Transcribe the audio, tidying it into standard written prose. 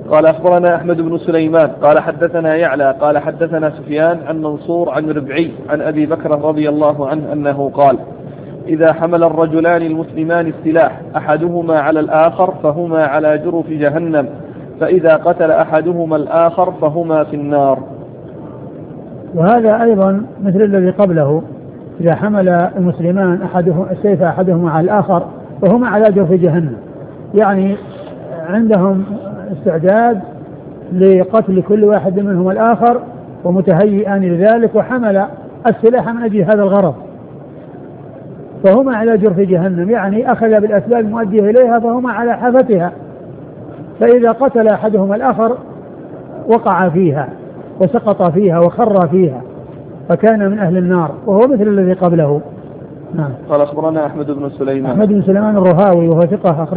قال أخبرنا أحمد بن سليمان قال حدثنا يعلى قال حدثنا سفيان عن منصور عن ربعي عن أبي بكر رضي الله عنه أنه قال إذا حمل الرجلان المسلمان السلاح أحدهما على الآخر فهما على جرف جهنم، فإذا قتل أحدهما الآخر فهما في النار. وهذا أيضا مثل الذي قبله، إذا حمل المسلمان السيف أحدهما على الآخر فهما على جرف جهنم، يعني عندهم استعداد لقتل كل واحد منهم الآخر ومتهيئان لذلك، وحمل السلاح من أجل هذا الغرض، فهما على جرف جهنم، يعني أخذ بالأسباب المؤدية إليها فهما على حافتها، فإذا قتل أحدهما الآخر وقع فيها وسقط فيها وخر فيها فكان من أهل النار، وهو مثل الذي قبله. نعم. قال أخبرنا أحمد بن سليمان الرهاوي وهو ثقة